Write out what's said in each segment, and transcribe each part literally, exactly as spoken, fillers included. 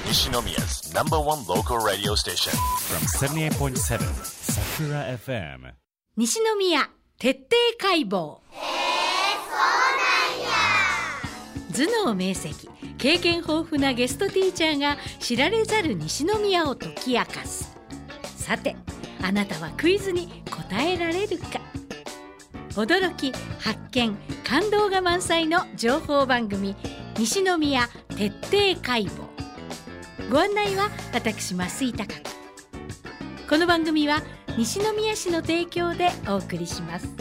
西宮's number one local radio station from seventy-eight point seven Sakura エフエム。 西宮徹底解剖。頭脳明晰、経験豊富なゲストティーチャーが知られざる西宮を解き明かす。さて、あなたはクイズに答えられるか。驚き、発見、感動が満載の情報番組、西宮徹底解剖。ご案内は私増井貴子。この番組は西宮市の提供でお送りします。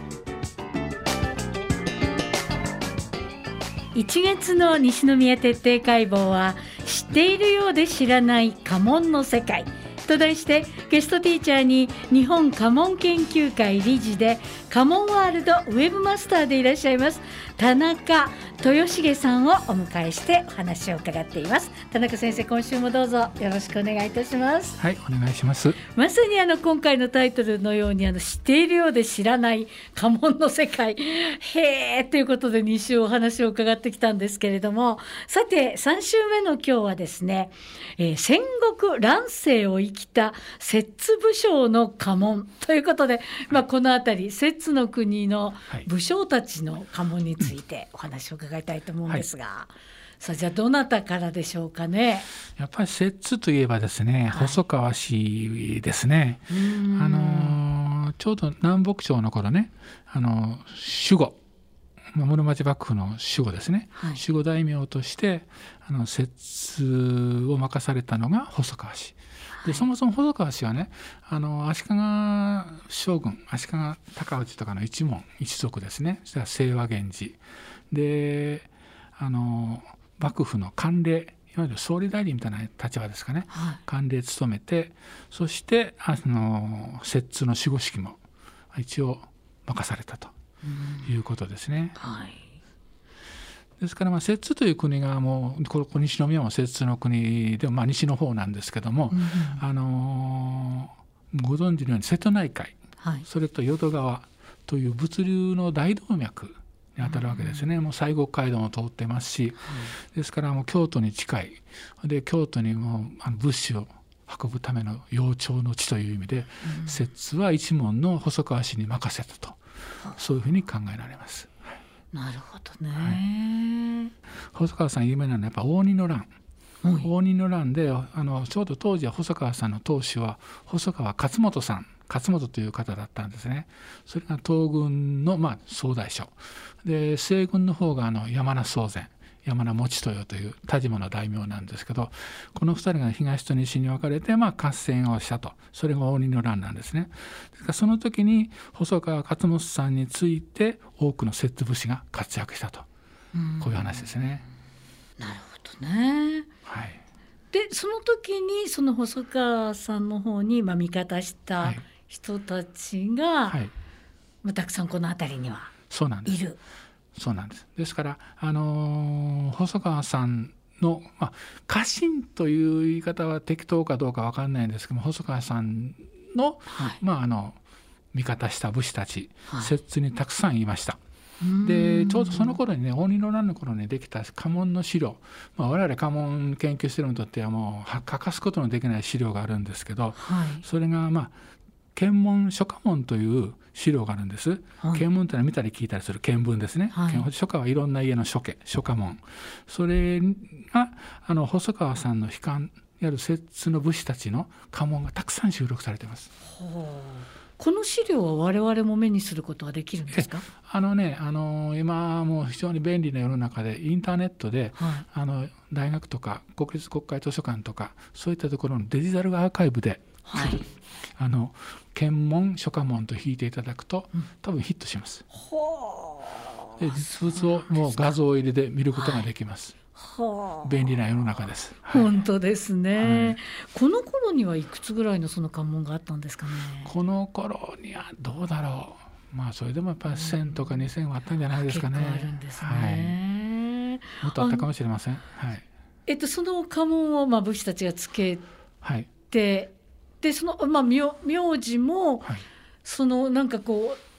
いちがつの西宮徹底解剖は、知っているようで知らない家紋の世界と題して、ゲストティーチャーに日本家紋研究会理事で家紋ワールドウェブマスターでいらっしゃいます田中豊重さんをお迎えしてお話を伺っています。田中先生、今週もどうぞよろしくお願いいたします。 はい、お願いします。 まさにあの今回のタイトルのように、あの知っているようで知らない家紋の世界、へーということでに週お話を伺ってきたんですけれども、さてさん週目の今日はですね、えー、戦国乱世を生きた摂津武将の家紋ということで、まあ、このあたり摂津の国の武将たちの家紋についてお話を伺いたいと思うんですが、はい、さあじゃあどなたからでしょうかね。 やっぱり摂津といえばですね、はい、細川氏ですね。あのちょうど南北朝の頃ね、あの守護、室町幕府の守護ですね、はい、守護大名としてあの摂津を任されたのが細川氏で、そもそも細川氏はね、あの足利将軍、足利尊氏とかの一門一族ですね。それから清和源氏で、あの幕府の官令、いわゆる総理大臣みたいな立場ですかね、はい、官令務めて、そしてあの摂津の守護式も一応任されたということですね。はい、ですから、まあ、摂津という国がもうここ西宮も摂津の国でも、まあ、西の方なんですけども、うんうん、あのー、ご存知のように瀬戸内海、はい、それと淀川という物流の大動脈にあたるわけですね。うんうん、もう西国街道も通ってますし、うん、ですからもう京都に近いで、京都にもあの物資を運ぶための要衝の地という意味で、うん、摂津は一門の細川氏に任せたと、うん、そういうふうに考えられます。 なるほどね。 はい、細川さん有名なのはやっぱ応仁の乱、うん、応仁の乱で、あのちょうど当時は細川さんの当主は細川勝元さん、勝元という方だったんですね。それが東軍の、まあ、総大将で、西軍の方があの山名宗全、山名持豊という田島の大名なんですけど、このふたりが東と西に分かれて、まあ、合戦をしたと。それが応仁の乱なんですね。ですからその時に細川勝元さんについて多くの摂津武士が活躍したと、こういう話ですね。 なるほどね。はい、でその時にその細川さんの方に、まあ、味方した人たちが、はい、まあ、たくさんこの辺りにはいる。 そうなんです。ですから、あのー、細川さんの、まあ、家臣という言い方は適当かどうか分かんないんですけども、細川さんの、はい、まあ、あの味方した武士たち、はい、摂津にたくさんいました。でちょうどその頃にね、応仁の乱の頃にできた家紋の資料、まあ、我々家紋研究してるにとってはもう欠かすことのできない資料があるんですけど、はい、それがまあ検問書家紋という資料があるんです。はい、検問というのは見たり聞いたりする検文ですね。はい、書家はいろんな家の書家、書家紋、それがあの細川さんの秘漢いわゆる摂津の武士たちの家紋がたくさん収録されています。 ほう、この資料は我々も目にすることはできるんですか？ あのね、あの今もう非常に便利な世の中でインターネットで、はい、あの大学とか国立国会図書館とかそういったところのデジタルアーカイブで、はい、あの検問書家紋と引いていただくと、うん、多分ヒットします。ほう、で実物をもう画像入りで見ることができます。はい、便利な世の中です。 はい、本当ですね。はい、この頃にはいくつぐらいのその家紋があったんですかね。 この頃にはどうだろう。まあそれでもやっぱりせんとかにせんはあったんじゃないですかね。 結構あるんですね。 はい、もっとあったかもしれません。はい。 えっとその家紋をまあ武士たちがつけて、はい、でそのまあ名名字も、はい、そのなんかこう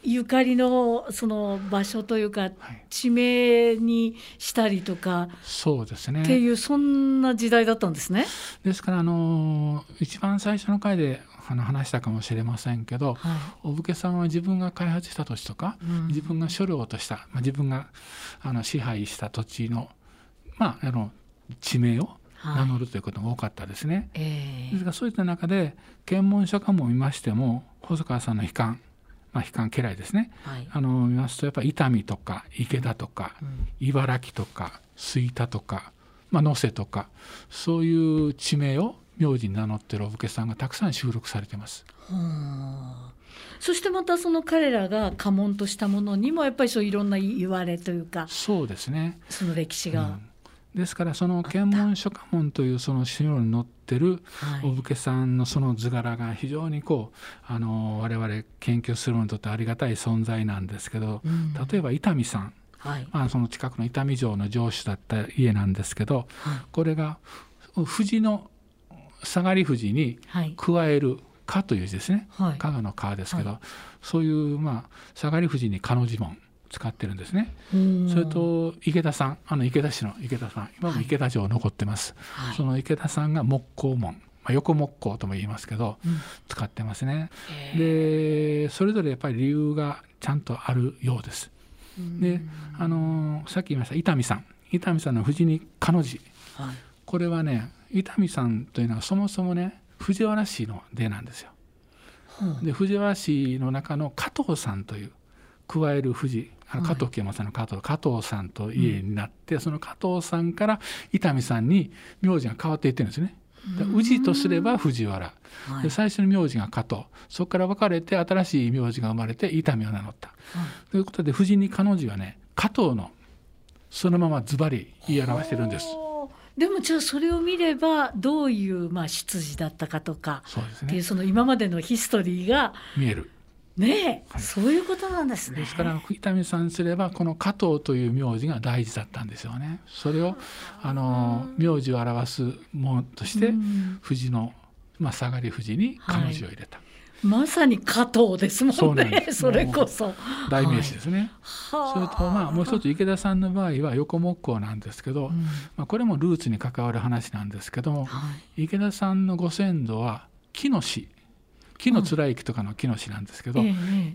ゆかりのその場所というか、 はい、 地名にしたりとか、 そうですね、 っていうそんな時代だったんですね。 ですからあの一番最初の回であの話したかもしれませんけど、はい、お武家さんは自分が開発した土地とか、うん、自分が所領とした、まあ、自分があの支配した土地の、まあ、あの地名を名乗るということが多かったですね、はいえー、ですからそういった中で検問書家も見ましても細川さんの碑刊、まあ、碑刊家来ですね、はい、あの見ますとやっぱり伊丹とか池田とか、うん、茨城とか吹田とか、まあ、能勢とかそういう地名を名字に名乗っているお武家さんがたくさん収録されています。 はあ、そしてまたその彼らが家紋としたものにもやっぱりそういろんな言われというか、 そうですね、 その歴史が、うん、 ですからその検問書家紋というその資料に載ってるお武家さんのその図柄が非常にこうあの我々研究するのにとってありがたい存在なんですけど、うん、例えば伊丹さん、はいまあ、その近くの伊丹城の城主だった家なんですけど、はい、これが富士の下がり富士に加える加という字ですね、はい、加賀の加ですけど、はい、そういうまあ下がり富士に加の字文使ってるんですね。それと池田さん、あの池田市の池田さん、今も池田城残ってます、はい、その池田さんが木工門、まあ、横木工とも言いますけど、うん、使ってますね。でそれぞれやっぱり理由がちゃんとあるようです。であのさっき言いました伊丹さん伊丹さんの富士に加の字、はい、これはね伊丹さんというのはそもそもね藤原氏の出なんですよ、うん、で藤原氏の中の加藤さんという加える富士あの加藤清正の加藤、はい、加藤さんと家になって、うん、その加藤さんから伊丹さんに名字が変わっていってるんですね。氏とすれば藤原、はい、で最初の名字が加藤、そこから分かれて新しい名字が生まれて伊丹を名乗った、はい、ということで藤に加の字はね加藤のそのままズバリ言い表してるんです。 でもじゃあそれを見ればどういうまあ出自だったかとかそうですね、 っていうその今までのヒストリーが見えるねえ、 はい、 そういうことなんですね。 ですから伊丹さんすればこの加藤という名字が大事だったんですよね。それをあの名字を表すものとして富士の、まあ、下がり富士に加の字を入れた、はい、 まさに加藤ですもんね。 そ, それこそ代名詞ですね、はい、それとまあもう一つ池田さんの場合は横木工なんですけど、うんまあ、これもルーツに関わる話なんですけども、はい、池田さんのご先祖は木の氏木の貫之とかの木の氏なんですけど、うん、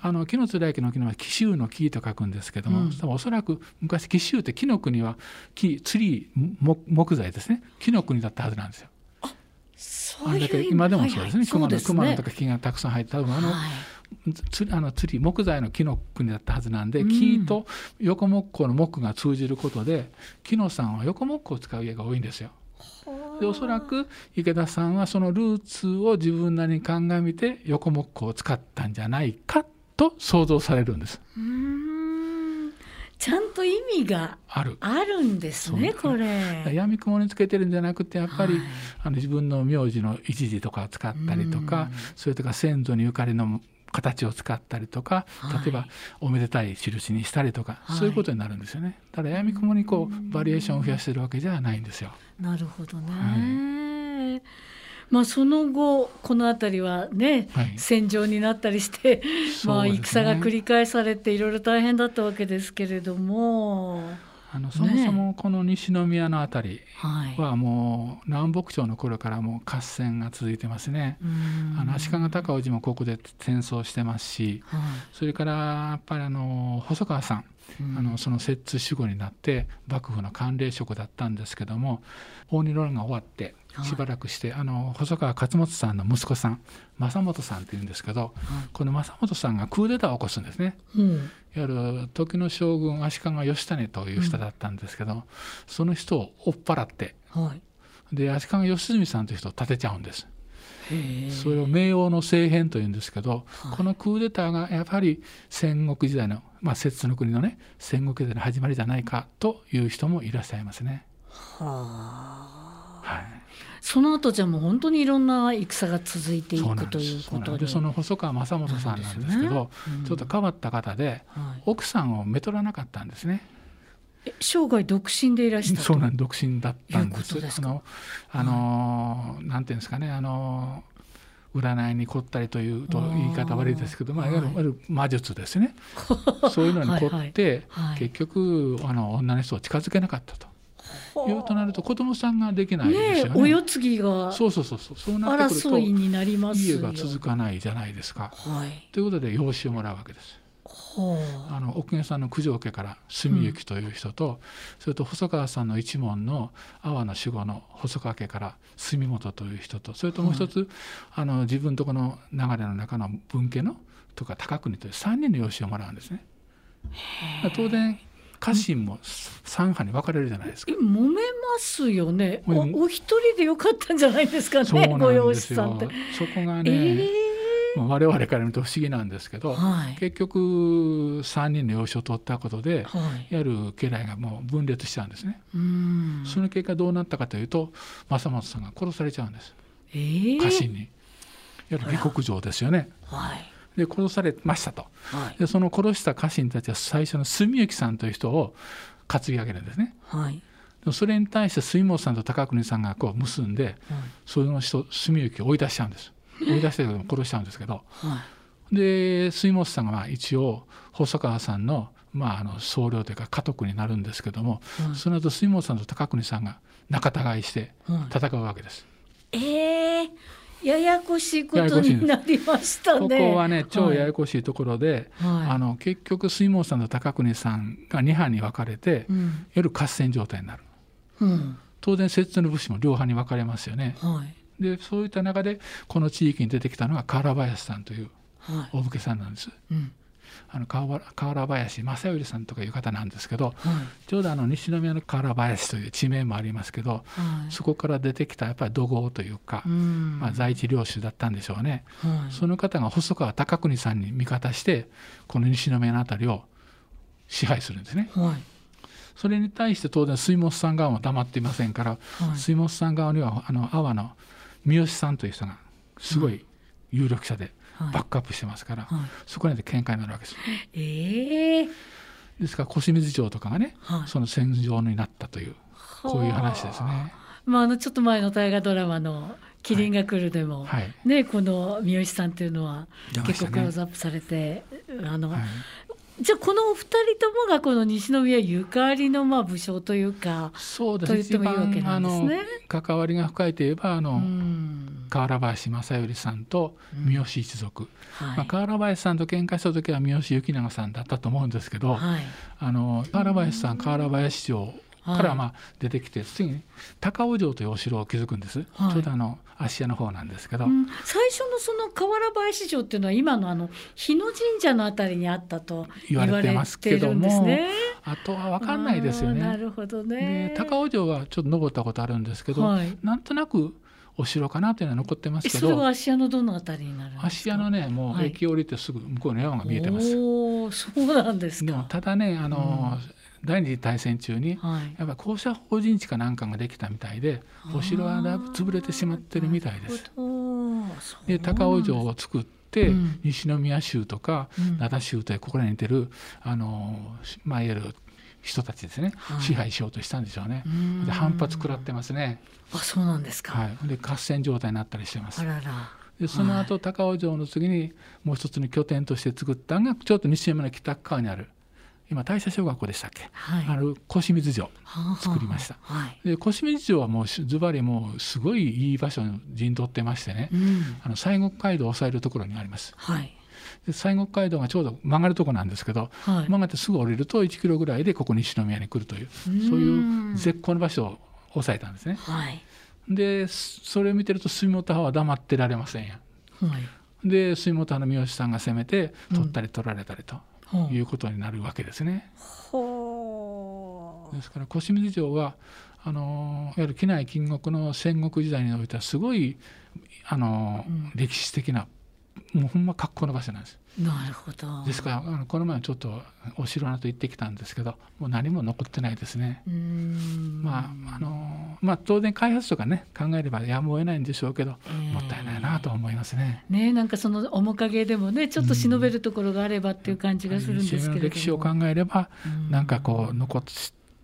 あの木の貫之の木のは紀州の木と書くんですけども、うん、おそらく昔紀州って木の国は木ツリー木材ですね木の国だったはずなんですよ。 あそういうあれだけ今でもそうですね、 はいはい、 熊野とか木がたくさん入って多分あの、はい、つあのツリー木材の木の国だったはずなんで、うん、木と横木工の木が通じることで木野さんは横木工を使う家が多いんですよ。でおそらく池田さんはそのルーツを自分なりに鑑みて横木工を使ったんじゃないかと想像されるんです。 うーんちゃんと意味がある、あるんですねこれ。 闇雲につけてるんじゃなくてやっぱり、はい、あの自分の名字の一字とかを使ったりとか、それとか先祖にゆかりの形を使ったりとか、例えばおめでたい印にしたりとか、はい、そういうことになるんですよね。ただ闇雲にこうバリエーションを増やしてるわけじゃないんですよ。 なるほどね、はいまあ、その後この辺りはね、はい、戦場になったりして、まあ、戦が繰り返されていろいろ大変だったわけですけれども、 あのそもそもこの西宮のあたりはもう南北朝の頃からもう合戦が続いてますね。あの足利尊氏もここで戦争してますし、はい、それからやっぱりあの細川さん、うん、あのその摂津守護になって幕府の管領職だったんですけども、大仁論が終わってしばらくして、はい、あの細川勝元さんの息子さん正元さんっていうんですけど、はい、この正元さんがクーデターを起こすんですね、うん、いわゆる時の将軍足利義胤という人だったんですけど、うん、その人を追っ払って、はい、で足利義澄さんという人を立てちゃうんです。それを明王の政変というんですけど、はい、このクーデターがやはり戦国時代の、まあ、摂津の国のね戦国時代の始まりじゃないかという人もいらっしゃいますね。はあ、はい、その後じゃもう本当にいろんな戦が続いていくということで、 その細川正元さんなんですけど、ねうん、ちょっと変わった方で、はい、奥さんをめとらなかったんですね。 え生涯独身でいらしたと。 そうなん独身だったんです。あの、あのー、なんていうんですかね、あの占いに凝ったりというと言い方悪いですけど、まあ、いわゆる魔術ですねそういうのに凝って、はいはい、結局あの女の人を近づけなかったというとなると子供さんができないですよね。 ね、お世継ぎがそうそうそうそう、そうなってくると争いになりますよ。 家が続かないじゃないですか、 はい、 ということで養子をもらうわけです。あの奥家さんの九条家から住行という人と、うん、それと細川さんの一門の阿波の守護の細川家から住本という人と、それともう一つ、はい、あの自分とこの流れの中の分家のとか高国というさんにんの養子をもらうんですね。当然家臣もさん派に分かれるじゃないですか。 揉めますよね。 お, お一人でよかったんじゃないですかね。 そうなんですよ。 ご養子さんってそこがね、えー、我々から見ると不思議なんですけど、はい、結局さんにんの養子を取ったことで、はい、いわゆる家来がもう分裂しちゃうんですね。うん、その結果どうなったかというと正本さんが殺されちゃうんです、えー、家臣に。いわゆる下克上ですよね。はい、で殺されましたと、はい、でその殺した家臣たちは最初の住行さんという人を担ぎ上げるんですね。はい、でそれに対して住本さんと高国さんがこう結んで、はい、その人住行を追い出しちゃうんです。追い出して殺しちゃうんですけど、はい、で住本さんがまあ一応細川さんの、まあ、あの総領というか家督になるんですけども、はい、その後住本さんと高国さんが仲違いして戦うわけです。 はい、えーややこしいことになりましたね。 ここはね超ややこしいところで、はい、あの結局水門さんと高国さんがに班に分かれて、うん、いわゆる合戦状態になる、うん、当然摂津の武士も両派に分かれますよね。はい、でそういった中でこの地域に出てきたのが河原林さんというお武家さんなんです。はい、うん、あの河原林正頼さんとかいう方なんですけど、はい、ちょうどあの西宮の河原林という地名もありますけど、はい、そこから出てきたやっぱり土豪というか、まあ、在地領主だったんでしょうね。はい、その方が細川高国さんに味方してこの西宮のあたりを支配するんですね。はい、それに対して当然水本さん側も黙っていませんから、はい、水本さん側にはあの阿波の三好さんという人がすごい有力者で、はい、バックアップしてますから、はい、そこで喧嘩になるわけです。えー、ですから小清水城とかがね、はい、その戦場になったというこういう話ですね。 まあ、あのちょっと前の大河ドラマの「麒麟が来る」でも、はいはいね、この三好さんっていうのは結構クローズアップされて、ね、あの、はい、じゃあこのお二人ともがこの西宮ゆかりのまあ武将というか、 そうですと言ってもいいわけなんですね。 関わりが深いといえばあの河原林正頼さんと三好一族、うんはいまあ、河原林さんと喧嘩した時は三好行長さんだったと思うんですけど、はい、あの河原林さん河原林城からまあ出てきて、はい、次に高尾城というお城を築くんです、はい、ちょうどあの芦屋の方なんですけど、うん、 最初のその河原林城っていうのは今のあの日野神社のあたりにあったと言われてますけども、 あとは分かんないですよね。 なるほどね。 で高尾城はちょっと登ったことあるんですけど、はい、なんとなくお城かなというのは残ってますけど、 それは芦屋のどのあたりになるんですか。 芦屋のねもう駅降りてすぐ向こうの山が見えてます。 おそうなんですか。 でもただねあの、うん第二次大戦中に、はい、やっぱ公社法人地かなんかができたみたいでお城はだいぶ潰れてしまってるみたいです。で高尾城を作って、うん、西宮州とか灘、うん、州というここらに似てるあの、まあ、いわゆる人たちですね、はい、支配しようとしたんでしょうね。で反発食らってますね。 あそうなんですか。 はい、で合戦状態になったりしてます。 あららでその後、はい、高尾城の次にもう一つの拠点として作ったのがちょっと西宮の北側にある今大社小学校でしたっけ、はい、あの小清水城作りました。はははい、で小清水城はもうズバリもうすごいいい場所に陣取ってましてね、うん、あの西国街道を抑えるところにあります。はい、で西国街道がちょうど曲がるところなんですけど、はい、曲がってすぐ降りるといちキロぐらいでここ西宮に来るというそういう絶好の場所を抑えたんですね。はい、でそれを見てると住本派は黙ってられませんや。はい、で住本派の三好さんが攻めて取ったり取られたりと。うんいうことになるわけですね。ですから小清水城はあのいわゆる畿内近国の戦国時代においてはすごいあの、うん、歴史的なもうほんま格好の場所なんです。 なるほど。 ですからあのこの前ちょっとお城なと行ってきたんですけどもう何も残ってないですね。うーんまああのまあ当然開発とかね考えればやむを得ないんでしょうけど、えー、もったいないなと思いますね。 ねなんかその面影でもねちょっと忍べるところがあればっていう感じがするんですけれども、 歴史を考えればなんかこう残って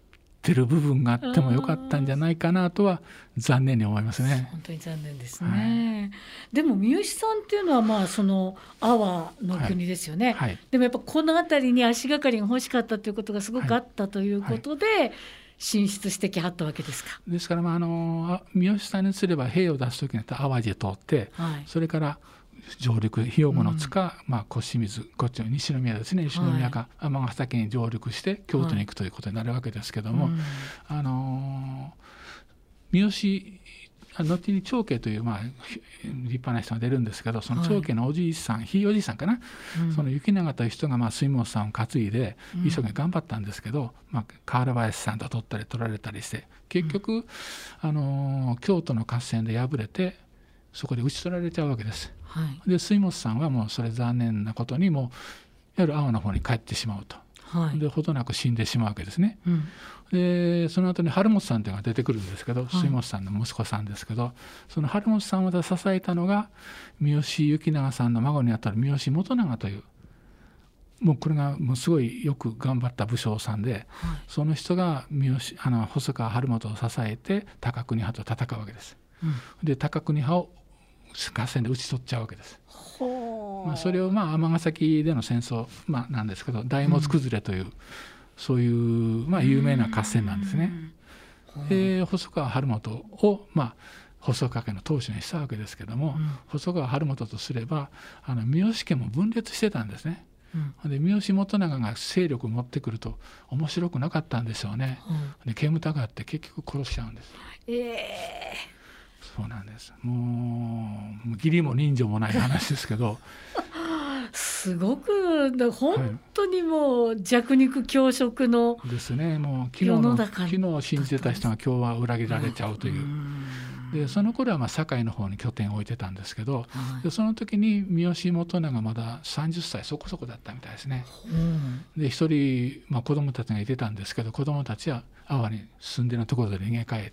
ってる部分があってもよかったんじゃないかなとは残念に思いますね。 本当に残念ですね、はい、でも三好さんっていうのはまあその阿波の国ですよね、はいはい、でもやっぱこの辺りに足がかりが欲しかったということがすごくあったということで、はいはい、進出してきはったわけですか。 ですから、まあ、あの三好さんにすれば兵を出す時には淡路へ通って、はい、それから上陸兵庫の塚、うんまあ、小清水こっちの西宮ですね西宮か尼崎に上陸して京都に行くということになるわけですけども、はいうんあのー、三好後に長家という、まあ、立派な人が出るんですけどその長家のおじいさん、はい、ひいおじいさんかな、うん、その雪永という人が、まあ、水門さんを担いで一生懸命頑張ったんですけど、うんまあ、河原林さんと取ったり取られたりして結局、うんあのー、京都の合戦で敗れてそこで打ち取られちゃうわけです、はい、で水本さんはもうそれ残念なことにもいわゆる阿波の方に帰ってしまうと、はい、でほどなく死んでしまうわけですね、うん、でその後に春本さんというのが出てくるんですけど、はい、水本さんの息子さんですけどその春本さんを支えたのが三好行長さんの孫にあたる三好元長というもうこれがもうすごいよく頑張った武将さんで、はい、その人が三好あの細川晴元を支えて高国派と戦うわけです、うん、で高国派を合戦で打ち取っちゃうわけです。まあ、それをまあ尼崎での戦争、まあ、なんですけど大物崩れという、うん、そういうまあ有名な合戦なんですね。で細川晴元をまあ細川家の当主にしたわけですけども、うん、細川晴元とすればあの三好家も分裂してたんですね。うん、で三好元長が勢力を持ってくると面白くなかったんでしょうね。うん、で煙たがって結局殺しちゃうんです。えーそうなんです。もう義理も人情もない話ですけどすごく本当にもう弱肉強食のですね。もう昨日の昨日信じてた人が今日は裏切られちゃうという、うん、でその頃はまあ堺の方に拠点を置いてたんですけど、はい、でその時に三好元長がまださんじゅっさいそこそこだったみたいですね、うん、で一人、まあ、子供たちがいてたんですけど子供たちは阿波に住んでるところで逃げ帰って、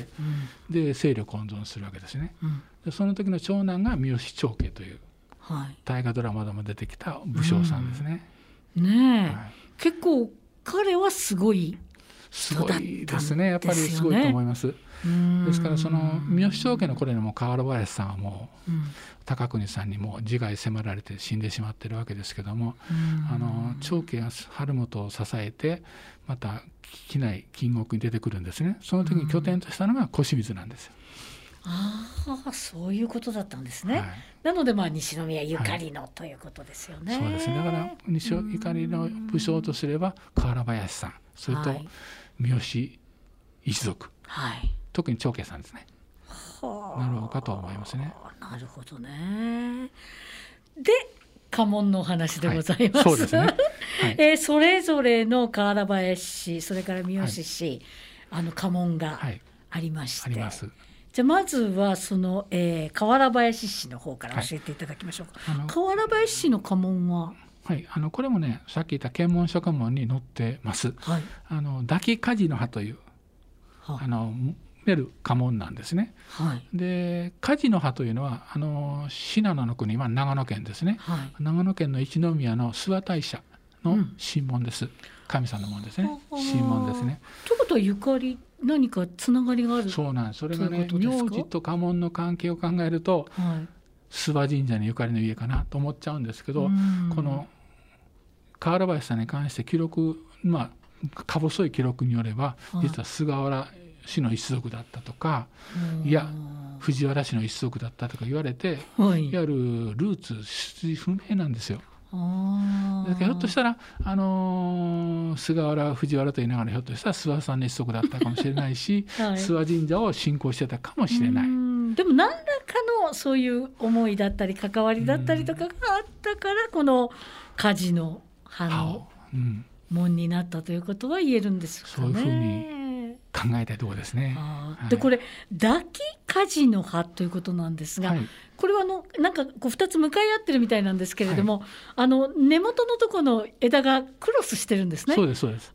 うん、で勢力を温存するわけですね、うん、でその時の長男が三好長家という、はい、大河ドラマでも出てきた武将さんですね、 うん、ねえ、はい、結構彼はすごいすごいですね。やっぱりすごいと思います。ですからその三好長家の頃にも河原林さんはもう、うん、高国さんにも自害迫られて死んでしまってるわけですけども、あの長家が晴元を支えてまた畿内近国に出てくるんですね。その時に拠点としたのが小清水なんですよ。 ああ、そういうことだったんですね、はい、なのでまあ西宮ゆかりの、はい、ということですよね。 そうですね。だから西ゆかりの武将とすれば河原林さん、それと三好一族、はい、特に長家さんですね。なるほどかと思いますね。 なるほどね。で家紋のお話でございます、はい、そうですね、はいえー、それぞれの河原林氏それから三好氏、はい、あの家紋がありまして、はい、あります。じゃあまずはその、えー、河原林氏の方から教えていただきましょうか、はい、河原林氏の家紋ははい、あのこれもねさっき言った検問書家紋に載ってます、はい、あの抱き梶の葉という、はあ、あの出る家紋なんですね、はい、で梶の葉というのはあの信濃の国は長野県ですね、はい、長野県の一宮の諏訪大社の神紋です、うん、神さんの紋ですね、神紋ですね。 ということはゆかり何かつながりがある。 そうなんです。それがね名字と家紋の関係を考えると、はい、諏訪神社にゆかりの家かなと思っちゃうんですけど、この河原林さんに関して記録まあか細い記録によれば実は菅原氏の一族だったとか、いや藤原氏の一族だったとか言われて、はい、いわゆるルーツ出自不明なんですよ。あだからひょっとしたら、あのー、菅原藤原と言いながらひょっとしたら諏訪さんの一族だったかもしれないし、はい、諏訪神社を信仰してたかもしれない。 うんでも何らかのそういう思いだったり関わりだったりとかがあったからこの梶の葉の紋になったということは言えるんですかね。 そういうふうに考えたいところですね。 あでこれ抱き梶の葉ということなんですが、はい、これはあのなんかこうふたつ向かい合ってるみたいなんですけれども、はい、あの根元のところの枝がクロスしてるんですね。 そうですそうです、 うん、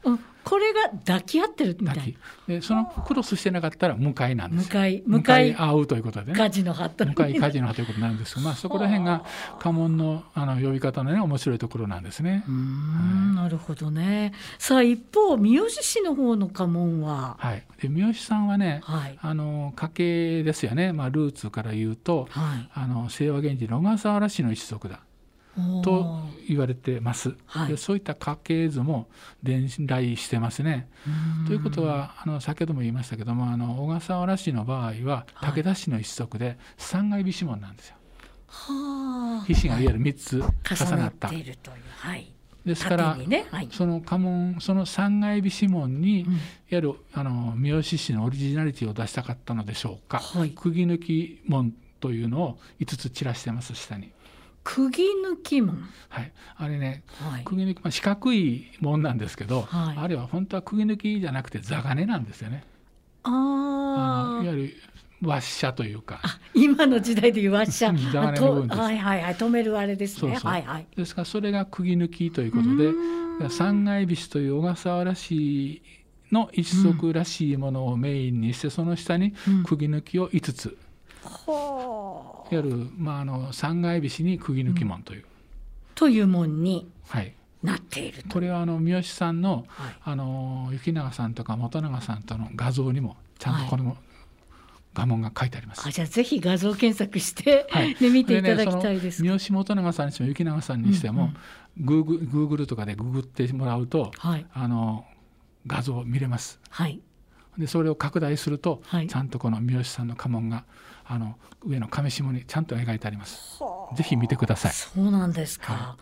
これが抱き合ってるみたいな。 抱きでそのクロスしてなかったら向かいなんですよ。 向かい向かい合うということでね。 火事の葉と向かい火事の葉ということになるんですけど、まあ、そこら辺が家紋の、あの呼び方の、ね、面白いところなんですね。 うーん、はい、なるほどね。さあ一方三好市の方の家紋は、 はい、で三好さんはね、 はい、 あの家系ですよね、まあ、ルーツから言うと、はい、あの清和源氏の小笠原氏の一族だと言われてます、はい、でそういった家系図も伝来してますね。ということはあの先ほども言いましたけども、あの小笠原氏の場合は武田氏の一族で三階菱門なんですよ。 はあ、 菱がいわゆるみっつ重なった、 重なっているという、はい、 ですから、 ね、はい、 その家紋、その三階菱門に、うん、いわゆるあの三好市のオリジナリティを出したかったのでしょうか、はい、釘抜き門というのをいつつ散らしてます。下に釘抜き門、 はい、あれね、 はい、 釘抜き、まあ、四角い門なんですけど、はい、あれは本当は釘抜きじゃなくて座金なんですよね。 ああ、 いわゆるワッシャというか、 あ、今の時代でいうワッシャ座金の部分です。 はいはいはい、止めるあれですね。 そうそう、 はいはい、 ですからそれが釘抜きということで、三階菱という小笠原市の一族らしいものをメインにして、うん、その下に釘抜きをいつつ、うん、いわゆる、まあ、あの三階菱に釘抜き門という、うん、 という門にはいなっていると。 これはあの三好さんの、 はい、 あの行永さんとか元永さんとの画像にもちゃんとこの、はい、画門が書いてあります。 あ、じゃあぜひ画像検索して、はい、で見ていただきたいです。 三好元永さんにしても行永さんにしても、うんうん、グーグ、グーグルとかでググってもらうと、はい、あの画像見れます、 はい、 でそれを拡大すると、 はい、 ちゃんとこの三好さんの家紋があの上の亀下にちゃんと描いてあります。ぜひ見てください。 そうなんですか、 はい、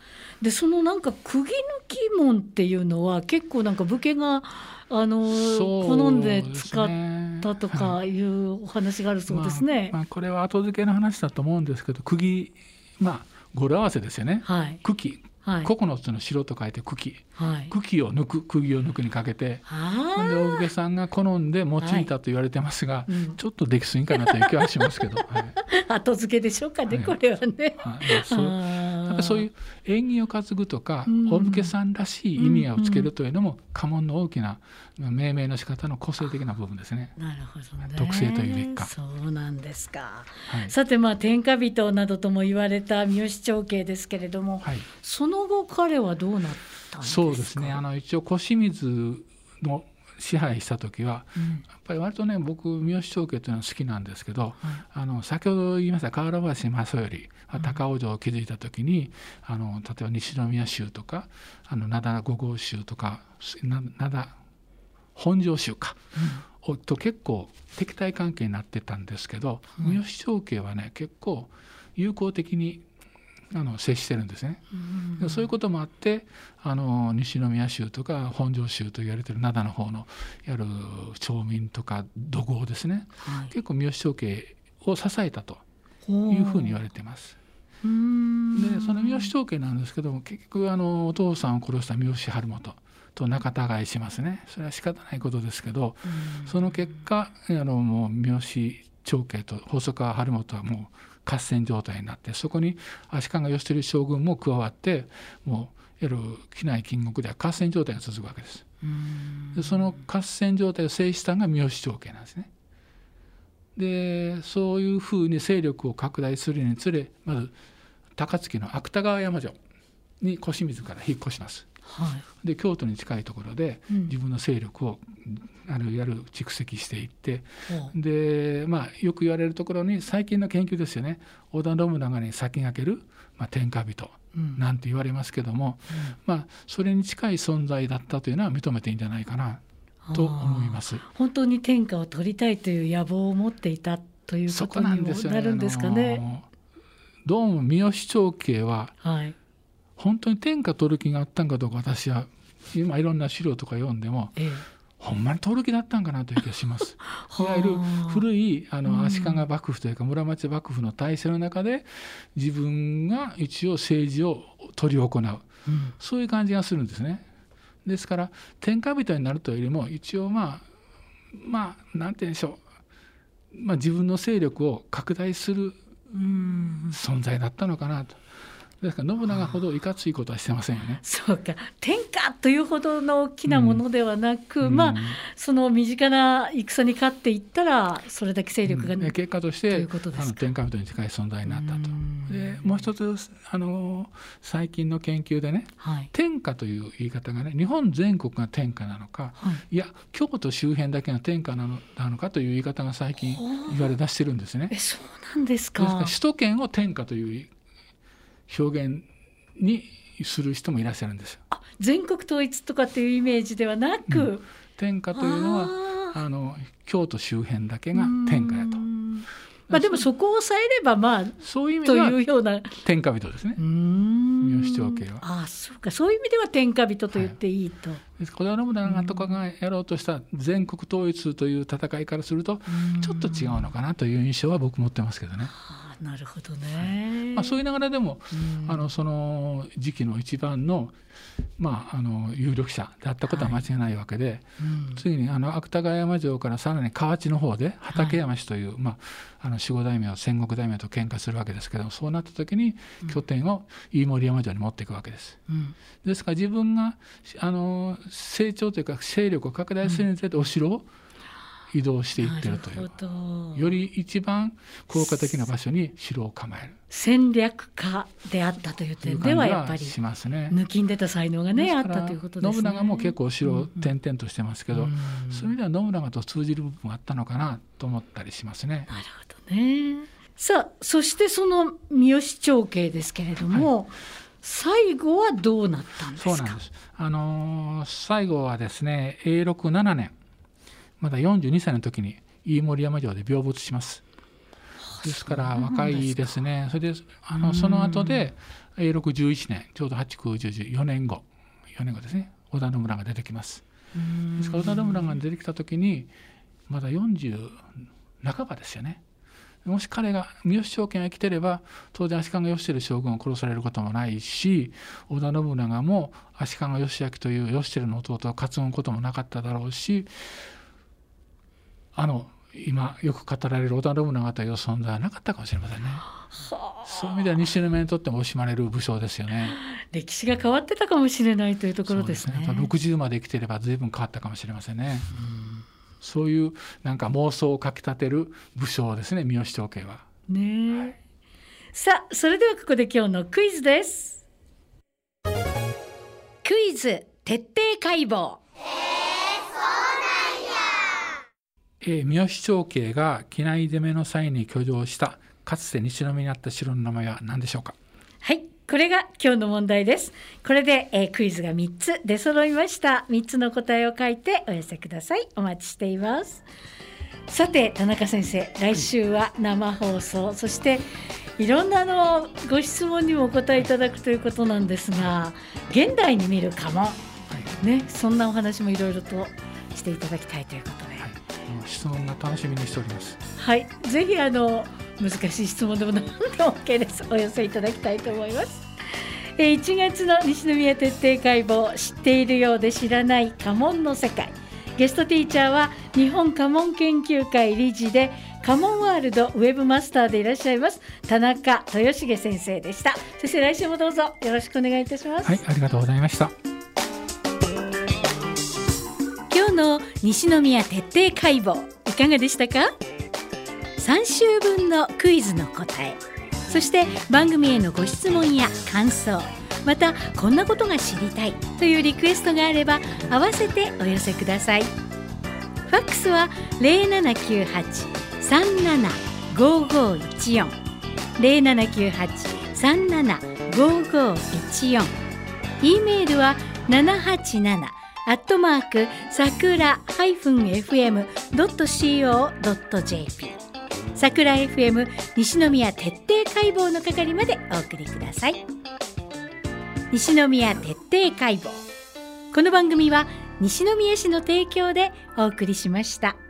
でそのなんか釘抜き門っていうのは結構なんか武家があの、ね、好んで使ったとかいうお話があるそうですね。 はい、まあまあ、これは後付けの話だと思うんですけど、釘、まあ語呂合わせですよね、はい、茎、はい、ここのつの城と書いて茎、はい、茎を抜く、釘を抜くにかけて、で大武家さんが好んで用いたと言われてますが、はい、うん、ちょっとできすぎかなという気はしますけど、はい、 後付けでしょうかね、はい、これはね、 はい、そう、やっぱそういう縁起を担ぐとか、うん、大武家さんらしい意味をつけるというのも家紋の大きな命名の仕方の個性的な部分ですね。 なるほどね、 特性というべきか。 そうなんですか、 はい、 さて、まあ、天下人などとも言われた三好長慶ですけれども、はい、その後彼はどうなったんですか。 そうですね、あの一応小清水の支配した時は、うん、やっぱり割とね、僕三好長慶というのは好きなんですけど、はい、あの先ほど言いました河原橋正頼高尾城を築いた時に、うん、あの例えば西宮州とかあの灘五郷州とか灘本庄州か、うん、と結構敵対関係になってたんですけど、うん、三好長慶はね結構友好的にあの接してるんですね。うん、そういうこともあってあの西宮州とか本庄州と言われてる灘の方のいわゆる町民とか土豪ですね、はい、結構三好長慶を支えたというふうに言われています。 うん、 でその三好長慶なんですけども、結局あのお父さんを殺した三好晴元と仲違いしますね。それは仕方ないことですけど、その結果あのもう三好長慶と細川晴元はもう合戦状態になって、そこに足利義輝将軍も加わって、もういわゆる畿内近国では合戦状態が続くわけです。でその合戦状態を制したのが三好長慶なんですね。でそういうふうに勢力を拡大するにつれ、まず高槻の芥川山城に小清水から引っ越します。 はい、 で京都に近いところで自分の勢力を、うん、あのやる蓄積していって、うん、で、まあ、よく言われるところに最近の研究ですよね、織田信長に先駆ける、まあ、天下人なんて言われますけども、うんまあ、それに近い存在だったというのは認めていいんじゃないかなと思います。 本当に天下を取りたいという野望を持っていたということにもなるんですかね。 どうも三好長慶は、 はい、 本当に天下取る気があったんかどうか、私は今いろんな資料とか読んでも、ええ、ほんまに取る気だったんかなという気がします。いわゆる古いあの足利幕府というか室町幕府の体制の中で自分が一応政治を執り行う、うん、そういう感じがするんですね。ですから天下人になるというよりも一応まあまあなんて言うんでしょう、まあ、自分の勢力を拡大する存在だったのかなと。 ですから信長ほどいかついことはしてませんよね。 そうか、天下というほどの大きなものではなく、 うん、 まあその身近な戦に勝っていったらそれだけ勢力が、 うん、結果としてということですか。 あの天下人に近い存在になったと。 うん、 でもう一つあの最近の研究でね、 はい、 天下という言い方がね、日本全国が天下なのか、はい、いや京都周辺だけが天下なの、なのかという言い方が最近言われ出してるんですね。 え、そうなんですか。 ですから首都圏を天下という表現にする人もいらっしゃるんですよ。 あ、全国統一とかっていうイメージではなく、うん、 天下というのは あ, あの京都周辺だけが天下やと。 まあ、でもそこを抑えればまあそういう意味ではというような天下人ですね、三好長慶は。 あ、そうか、そういう意味では天下人と言っていいと、はい、 織田信長とかがやろうとした全国統一という戦いからするとちょっと違うのかなという印象は僕持ってますけどね。 あ、なるほどね。 まあ、そう言いながらでもあのその時期の一番の、まあ、あの有力者であったことは間違いないわけで、はい、うん、次にあの芥川山城からさらに河内の方で畠山氏という、はい、まあ、あの守護大名戦国大名と喧嘩するわけですけども、そうなった時に拠点を飯盛山城に持っていくわけです、うん、ですから自分があの成長というか勢力を拡大するにつれてお城を移動していっているという、より一番効果的な場所に城を構える戦略家であったという点ではやっぱりしますね。 抜きんでた才能が、ね、あったということですね。 信長も結構城を転々としてますけど、うんうん、そういう意味では信長と通じる部分があったのかなと思ったりしますね。 なるほどね。さあ、そしてその三好長慶ですけれども、はい、最後はどうなったんですか。 そうなんです、あのー、最後はですね永禄ななねん、まだよんじゅうにさいの時に飯盛山城で病没します。ですから若いですね。それであのその後で永禄じゅういちねん、ちょうどはち、きゅう、じゅう、じゅうよねんごよねんごですね、織田信長が出てきます。ですから織田信長が出てきた時にまだよんじゅう半ばですよね。もし彼が三好長慶が生きてれば当然足利義輝将軍を殺されることもないし、織田信長も足利義昭という義輝の弟を担ぐこともなかっただろうし、あの今よく語られる織田信長という存在はなかったかもしれませんね。そういう意味では西宮にとっても惜しまれる武将ですよね。 歴史が変わってたかもしれないというところですね。 そうですね。ろくじゅうまで生きていれば随分変わったかもしれませんね。うん、そういうなんか妄想をかきたてる武将ですね、三好長慶は。 ね、はい、さあ、それではここで今日のクイズです。クイズ徹底解剖。 えー、三好長慶が畿内攻めの際に居城したかつて西宮にあった城の名前は何でしょうか。 はい、これが今日の問題です。これで、えー、クイズがみっつ出揃いました。みっつの答えを書いてお寄せください。お待ちしています。さて田中先生、来週は生放送、そしていろんなのご質問にもお答えいただくということなんですが、現代に見る家紋、はい、ね、そんなお話もいろいろとしていただきたいということで、はい、 質問が楽しみにしております。 はい、ぜひあの難しい質問でも何でも OK です。お寄せいただきたいと思います。えいちがつの西宮徹底解剖、知っているようで知らない家紋の世界。ゲストティーチャーは日本家紋研究会理事で家紋ワールドウェブマスターでいらっしゃいます田中豊重先生でした。先生、来週もどうぞよろしくお願いいたします。 はい、ありがとうございました。 今日の西宮徹底解剖いかがでしたか。さん週分のクイズの答え、そして番組へのご質問や感想、またこんなことが知りたいというリクエストがあれば合わせてお寄せください。ファックスは ゼロななきゅうはち さんなな ごーごーいちよん ゼロななきゅうはち さんなな ごーごーいちよん、 E メールはななはちななアットマークさくら エフエムドットシーオードットジェーピー さくら エフエム 西宮徹底解剖の係までお送りください。西宮徹底解剖、この番組は西宮市の提供でお送りしました。